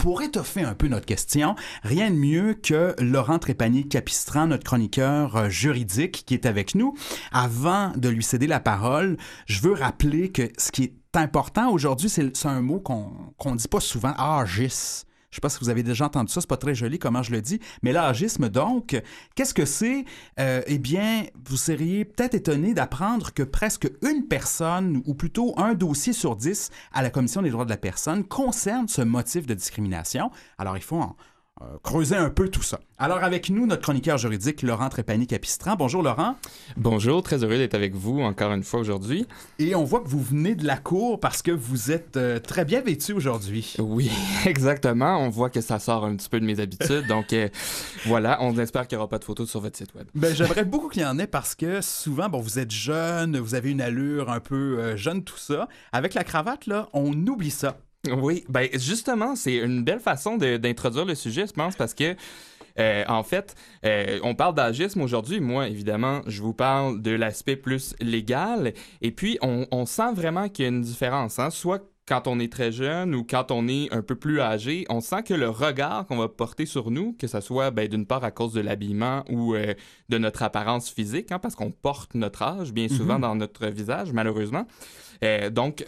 pour étoffer un peu notre question, rien de mieux que Laurent Trépanier-Capistran, notre chroniqueur juridique qui est avec nous. Avant de lui céder la parole, je veux rappeler que ce qui est important aujourd'hui, c'est un mot qu'on dit pas souvent, agisme. Je ne sais pas si vous avez déjà entendu ça, c'est pas très joli comment je le dis, mais l'agisme, donc, qu'est-ce que c'est? Eh bien, vous seriez peut-être étonné d'apprendre que presque une personne, ou plutôt un dossier sur 10 à la Commission des droits de la personne concerne ce motif de discrimination. Alors, il faut creuser un peu tout ça. Alors, avec nous, notre chroniqueur juridique, Laurent Trépanier-Capistran. Bonjour, Laurent. Bonjour, très heureux d'être avec vous encore une fois aujourd'hui. Et on voit que vous venez de la cour parce que vous êtes très bien vêtu aujourd'hui. Oui, exactement. On voit que ça sort un petit peu de mes habitudes. Donc, voilà, on espère qu'il n'y aura pas de photos sur votre site web. Ben, j'aimerais beaucoup qu'il y en ait parce que souvent, bon, vous êtes jeune, vous avez une allure un peu jeune, tout ça. Avec la cravate, là, on oublie ça. Oui, ben justement, c'est une belle façon d'introduire le sujet, je pense, parce que en fait, on parle d'agisme aujourd'hui. Moi, évidemment, je vous parle de l'aspect plus légal. Et puis, on sent vraiment qu'il y a une différence, hein? Soit quand on est très jeune ou quand on est un peu plus âgé, on sent que le regard qu'on va porter sur nous, que ce soit d'une part à cause de l'habillement ou de notre apparence physique, hein, parce qu'on porte notre âge bien souvent dans notre visage, malheureusement. Donc,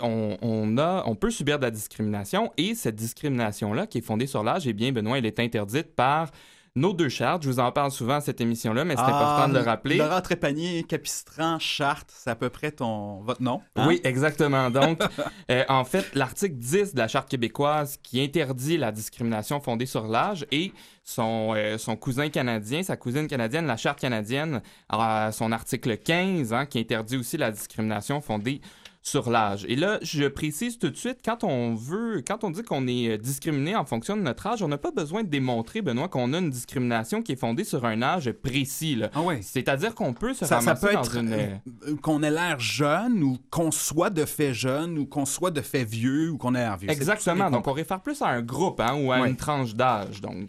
on peut subir de la discrimination et cette discrimination-là, qui est fondée sur l'âge, eh bien, Benoît, elle est interdite par nos deux chartes. Je vous en parle souvent à cette émission-là, mais c'est important de le rappeler. Laurent Trépanier-Capistran, charte, c'est à peu près votre nom. Hein? Oui, exactement. Donc, en fait, l'article 10 de la Charte québécoise qui interdit la discrimination fondée sur l'âge et son cousin canadien, sa cousine canadienne, la Charte canadienne, son article 15, hein, qui interdit aussi la discrimination fondée sur l'âge. Et là, je précise tout de suite, quand on dit qu'on est discriminé en fonction de notre âge, on n'a pas besoin de démontrer, Benoît, qu'on a une discrimination qui est fondée sur un âge précis. Là. Ah oui. C'est-à-dire qu'on peut se ramasser ça peut dans être qu'on ait l'air jeune ou qu'on soit de fait jeune ou qu'on soit de fait vieux ou qu'on ait l'air vieux. Exactement. Donc, on réfère plus à un groupe, hein, ou à une tranche d'âge. Donc,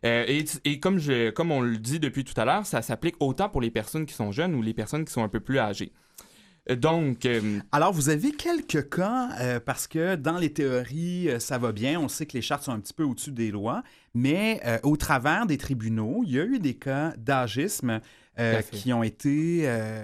et comme on le dit depuis tout à l'heure, ça s'applique autant pour les personnes qui sont jeunes ou les personnes qui sont un peu plus âgées. Donc, alors, vous avez quelques cas, parce que dans les théories, ça va bien. On sait que les chartes sont un petit peu au-dessus des lois, mais au travers des tribunaux, il y a eu des cas d'agisme qui ont été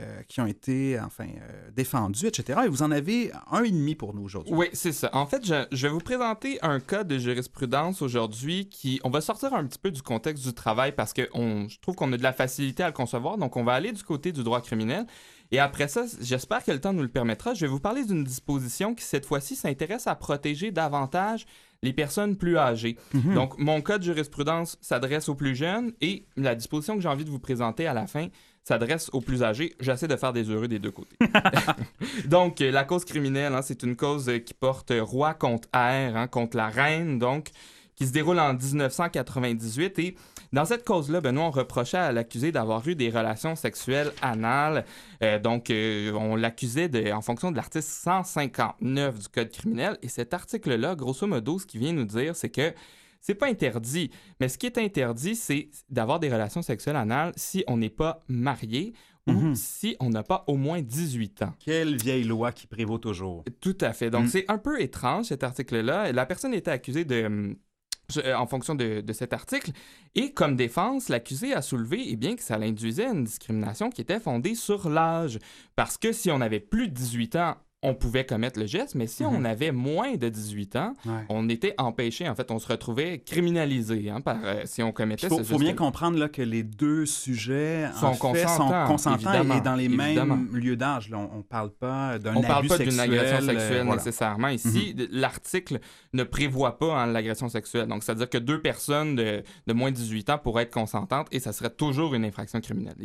défendus, etc. Et vous en avez un et demi pour nous aujourd'hui. Oui, c'est ça. En fait, je vais vous présenter un cas de jurisprudence aujourd'hui on va sortir un petit peu du contexte du travail parce que je trouve qu'on a de la facilité à le concevoir. Donc, on va aller du côté du droit criminel. Et après ça, j'espère que le temps nous le permettra. Je vais vous parler d'une disposition qui, cette fois-ci, s'intéresse à protéger davantage les personnes plus âgées. Mm-hmm. Donc, mon cas de jurisprudence s'adresse aux plus jeunes et la disposition que j'ai envie de vous présenter à la fin s'adresse aux plus âgés. J'essaie de faire des heureux des deux côtés. Donc, la cause criminelle, hein, c'est une cause qui porte roi contre R, hein, contre la reine, donc, qui se déroule en 1998 et dans cette cause-là, Benoît, on reprochait à l'accusé d'avoir eu des relations sexuelles anales. On l'accusait en fonction de l'article 159 du Code criminel. Et cet article-là, grosso modo, ce qu'il vient nous dire, c'est que c'est pas interdit. Mais ce qui est interdit, c'est d'avoir des relations sexuelles anales si on n'est pas marié ou si on n'a pas au moins 18 ans. Quelle vieille loi qui prévaut toujours. Tout à fait. Donc, c'est un peu étrange, cet article-là. La personne était accusée en fonction de cet article. Et comme défense, l'accusé a soulevé que ça l'induisait une discrimination qui était fondée sur l'âge. Parce que si on avait plus de 18 ans, on pouvait commettre le geste, mais si on avait moins de 18 ans, on était empêché. En fait, on se retrouvait criminalisé si on commettait ce geste. Il faut bien comprendre là, que les deux sujets sont consentants et dans les mêmes lieux d'âge. Là, on ne parle pas d'un abus sexuel. On ne parle pas d'une agression sexuelle nécessairement. Ici, l'article ne prévoit pas l'agression sexuelle. Donc, c'est-à-dire que deux personnes de moins de 18 ans pourraient être consentantes et ça serait toujours une infraction criminelle.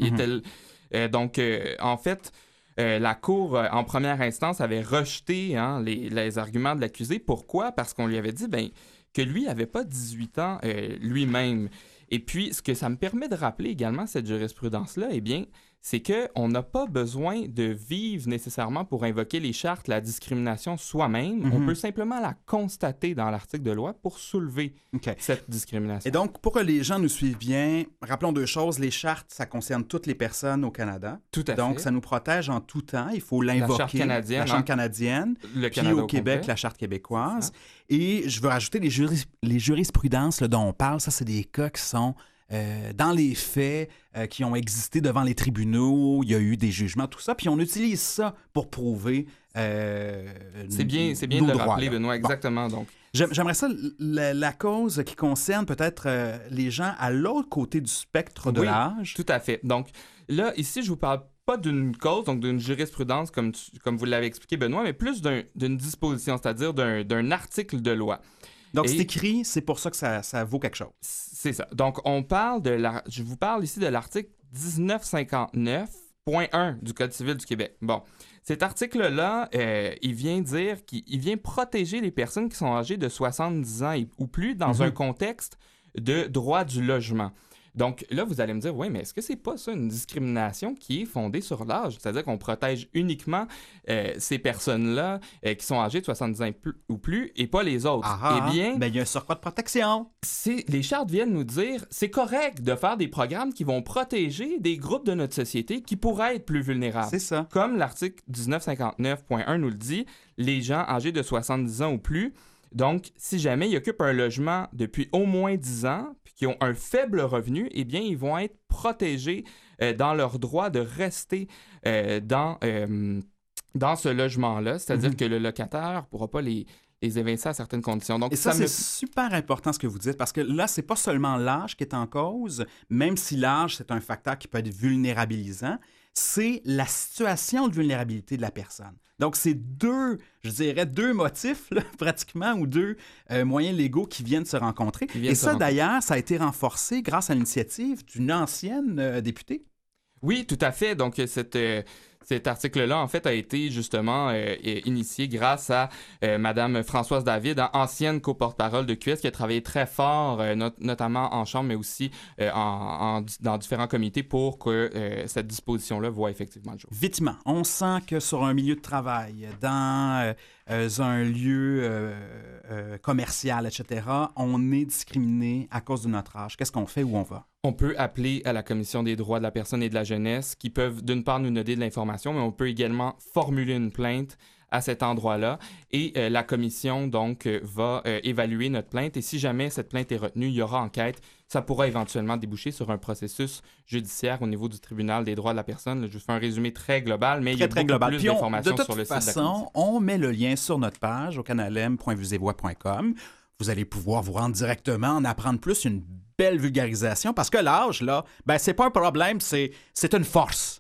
En fait... la Cour, en première instance, avait rejeté les arguments de l'accusé. Pourquoi? Parce qu'on lui avait dit que lui n'avait pas 18 ans lui-même. Et puis, ce que ça me permet de rappeler également, cette jurisprudence-là, c'est qu'on n'a pas besoin de vivre nécessairement pour invoquer les chartes la discrimination soi-même. On peut simplement la constater dans l'article de loi pour soulever cette discrimination. Et donc, pour que les gens nous suivent bien, rappelons deux choses. Les chartes, ça concerne toutes les personnes au Canada. Tout à fait. Donc, ça nous protège en tout temps. Il faut l'invoquer. La charte canadienne. La charte canadienne. Le puis Canada au Québec, complet. la charte québécoise. Et je veux rajouter les jurisprudences là, dont on parle. Ça, c'est des cas qui sont... dans les faits qui ont existé devant les tribunaux, il y a eu des jugements, tout ça, puis on utilise ça pour prouver c'est bien nos de le droits, rappeler, là. Benoît, exactement. Donc. J'aimerais ça, la cause qui concerne peut-être les gens à l'autre côté du spectre de l'âge. Tout à fait. Donc là, ici, je vous parle pas d'une cause, donc d'une jurisprudence, comme vous l'avez expliqué, Benoît, mais plus d'une disposition, c'est-à-dire d'un article de loi. Donc, c'est écrit, c'est pour ça que ça vaut quelque chose. C'est ça. Donc, je vous parle ici de l'article 1959.1 du Code civil du Québec. Bon, cet article-là, il vient dire qu'il vient protéger les personnes qui sont âgées de 70 ans ou plus dans un contexte de droit du logement. Donc là, vous allez me dire, oui, mais est-ce que c'est pas ça une discrimination qui est fondée sur l'âge? C'est-à-dire qu'on protège uniquement ces personnes-là qui sont âgées de 70 ans ou plus et pas les autres. Eh bien, il y a un surcroît de protection. Les chartes viennent nous dire, c'est correct de faire des programmes qui vont protéger des groupes de notre société qui pourraient être plus vulnérables. C'est ça. Comme l'article 1959.1 nous le dit, les gens âgés de 70 ans ou plus. Donc, si jamais ils occupent un logement depuis au moins 10 ans, puis qu'ils ont un faible revenu, eh bien, ils vont être protégés dans leur droit de rester dans ce logement-là. C'est-à-dire que le locataire ne pourra pas les évincer à certaines conditions. Donc, et ça c'est super important ce que vous dites, parce que là, c'est pas seulement l'âge qui est en cause, même si l'âge, c'est un facteur qui peut être vulnérabilisant, c'est la situation de vulnérabilité de la personne. Donc, c'est deux motifs, là, pratiquement, ou deux moyens légaux qui viennent se rencontrer. Et ça, d'ailleurs, ça a été renforcé grâce à l'initiative d'une ancienne députée. Oui, tout à fait. Donc, cet article-là, en fait, a été justement initié grâce à Mme Françoise David, ancienne co-porte-parole de QS, qui a travaillé très fort, notamment en Chambre, mais aussi dans différents comités pour que cette disposition-là voit effectivement le jour. Vitement, on sent que sur un milieu de travail, dans un lieu commercial, etc., on est discriminé à cause de notre âge. Qu'est-ce qu'on fait, où on va? On peut appeler à la Commission des droits de la personne et de la jeunesse qui peuvent, d'une part, nous donner de l'information, mais on peut également formuler une plainte à cet endroit-là. Et la commission, donc, va évaluer notre plainte. Et si jamais cette plainte est retenue, il y aura enquête. Ça pourra éventuellement déboucher sur un processus judiciaire au niveau du tribunal des droits de la personne. Là, je fais un résumé très global, mais il y a beaucoup plus d'informations sur le site de la commission. De toute façon, on met le lien sur notre page au canalem.vuesetvoix.com. Vous allez pouvoir vous rendre directement, en apprendre plus, une belle vulgarisation, parce que l'âge, là, ben c'est pas un problème, c'est une force.